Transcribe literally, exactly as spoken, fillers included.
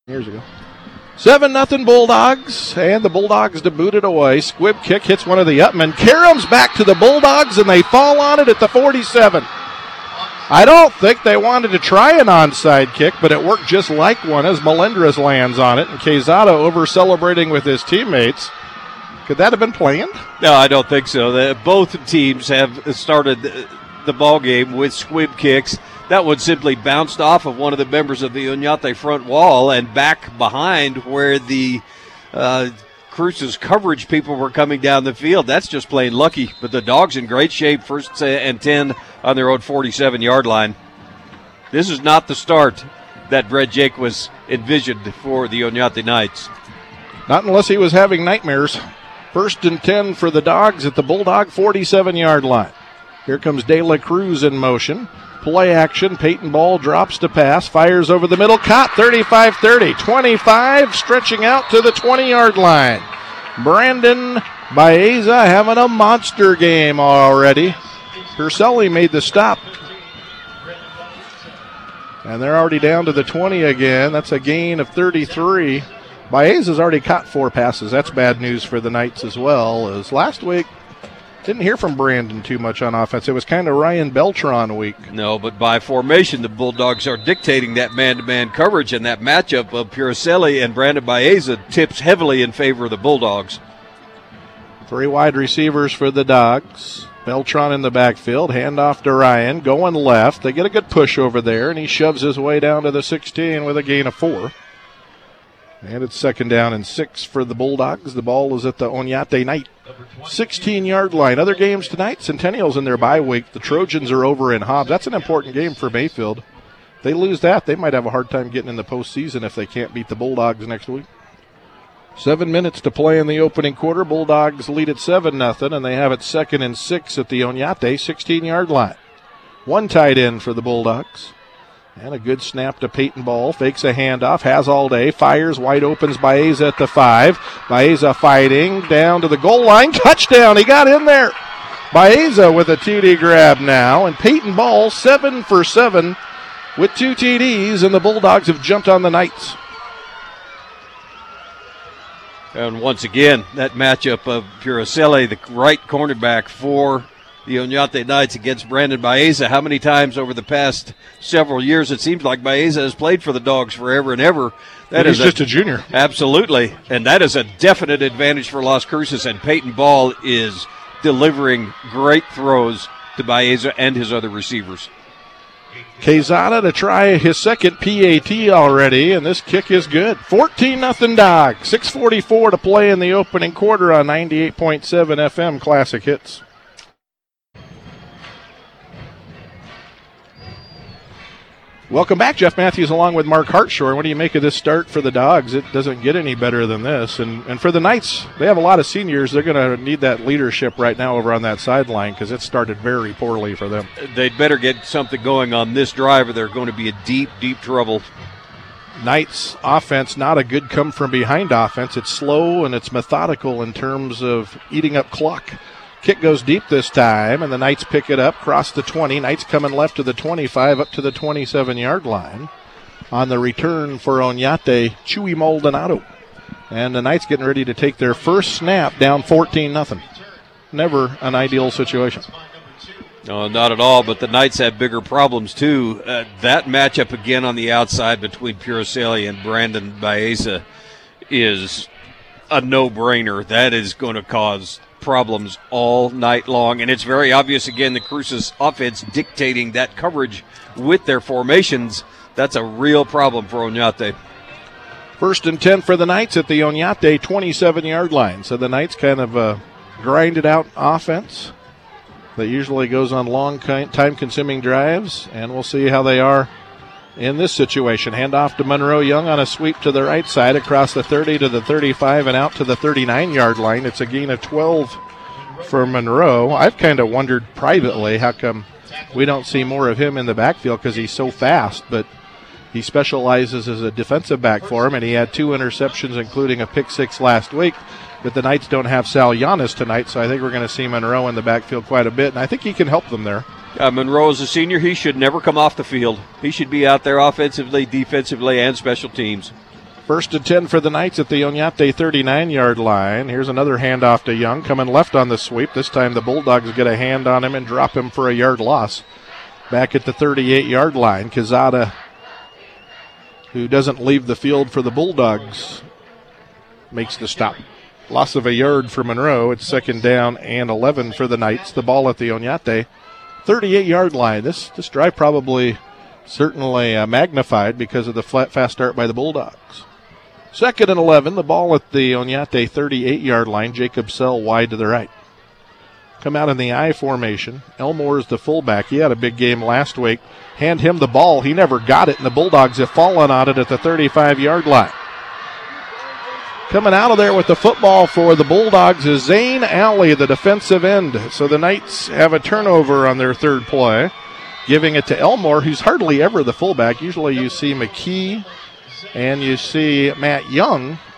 Years ago. seven nothing Bulldogs, and the Bulldogs to boot it away. Squib kick hits one of the Upmen. Karams back to the Bulldogs, and they fall on it at the forty-seven. I don't think they wanted to try an onside kick, but it worked just like one as Melendres lands on it, and Quezada over celebrating with his teammates. Could that have been planned? No, I don't think so. The, both teams have started the, the ball game with squib kicks. That one simply bounced off of one of the members of the Oñate front wall and back behind where the uh, Cruces coverage people were coming down the field. That's just plain lucky. But the Dogs in great shape, first and ten on their own forty-seven-yard line. This is not the start that Brett Jake was envisioned for the Oñate Knights. Not unless he was having nightmares. First and ten for the Dogs at the Bulldog forty-seven-yard line. Here comes De La Cruz in motion. Play action. Peyton Ball drops to pass. Fires over the middle. Caught thirty-five thirty. twenty-five stretching out to the twenty-yard line. Brandon Baeza having a monster game already. Perselli made the stop. And they're already down to the twenty again. That's a gain of thirty-three. Baeza's already caught four passes. That's bad news for the Knights as well. As last week, didn't hear from Brandon too much on offense. It was kind of Ryan Beltran week. No, but by formation, the Bulldogs are dictating that man-to-man coverage, and that matchup of Puricelli and Brandon Baeza tips heavily in favor of the Bulldogs. Three wide receivers for the Dogs. Beltran in the backfield. Handoff to Ryan. Going left. They get a good push over there, and he shoves his way down to the sixteen with a gain of four. And it's second down and six for the Bulldogs. The ball is at the Oñate Knight sixteen-yard line. Other games tonight, Centennial's in their bye week. The Trojans are over in Hobbs. That's an important game for Mayfield. If they lose that, they might have a hard time getting in the postseason if they can't beat the Bulldogs next week. Seven minutes to play in the opening quarter. Bulldogs lead at seven nothing, and they have it second and six at the Oñate sixteen-yard line. One tight end for the Bulldogs. And a good snap to Peyton Ball. Fakes a handoff. Has all day. Fires. Wide opens Baeza at the five. Baeza fighting. Down to the goal line. Touchdown. He got in there. Baeza with a T D grab now. And Peyton Ball seven for seven with two T Ds. And the Bulldogs have jumped on the Knights. And once again, that matchup of Puricelli, the right cornerback for the Oñate Knights against Brandon Baeza. How many times over the past several years it seems like Baeza has played for the Dogs forever and ever. That is just a, a junior. Absolutely. And that is a definite advantage for Las Cruces. And Peyton Ball is delivering great throws to Baeza and his other receivers. Quezada to try his second P A T already, and this kick is good. fourteen nothing Dogs. six forty-four to play in the opening quarter on ninety-eight point seven F M Classic Hits. Welcome back, Jeff Matthews along with Mark Hartshorn. What do you make of this start for the Dogs? It doesn't get any better than this. And and for the Knights, they have a lot of seniors. They're going to need that leadership right now over on that sideline because it started very poorly for them. They'd better get something going on this drive or they're going to be in deep, deep trouble. Knights offense, not a good come-from-behind offense. It's slow and it's methodical in terms of eating up clock. Kick goes deep this time, and the Knights pick it up, cross the twenty. Knights coming left to the twenty-five, up to the twenty-seven-yard line. On the return for Oñate, Chewy Maldonado. And the Knights getting ready to take their first snap down fourteen nothing. Never an ideal situation. No, not at all, but the Knights have bigger problems, too. Uh, that matchup again on the outside between Puricelli and Brandon Baeza is a no-brainer. That is going to cause problems all night long, and it's very obvious again the Cruces offense dictating that coverage with their formations. That's a real problem for Oñate. First and ten for the Knights at the Oñate twenty-seven-yard line. So the Knights kind of uh, grinded out offense that usually goes on long time-consuming drives, and we'll see how they are in this situation. Handoff to Monroe Young on a sweep to the right side across the thirty to the thirty-five and out to the thirty-nine-yard line. It's a gain of twelve for Monroe. I've kind of wondered privately how come we don't see more of him in the backfield because he's so fast, but he specializes as a defensive back for him, and he had two interceptions, including a pick six last week. But the Knights don't have Sal Yanis tonight, so I think we're going to see Monroe in the backfield quite a bit, and I think he can help them there. Uh, Monroe is a senior. He should never come off the field. He should be out there offensively, defensively, and special teams. First and ten for the Knights at the Oñate thirty-nine-yard line. Here's another handoff to Young, coming left on the sweep. This time the Bulldogs get a hand on him and drop him for a yard loss. Back at the thirty-eight-yard line, Quezada, who doesn't leave the field for the Bulldogs, makes the stop. Loss of a yard for Monroe. It's second down and eleven for the Knights. The ball at the Oñate thirty-eight-yard line. This this drive probably certainly uh, magnified because of the flat, fast start by the Bulldogs. Second and eleven, the ball at the Oñate thirty-eight-yard line. Jacob Sell wide to the right. Come out in the I formation. Elmore is the fullback. He had a big game last week. Hand him the ball. He never got it, and the Bulldogs have fallen on it at the thirty-five-yard line. Coming out of there with the football for the Bulldogs is Zane Alley, the defensive end. So the Knights have a turnover on their third play, giving it to Elmore, who's hardly ever the fullback. Usually you see McKee and you see Matt Young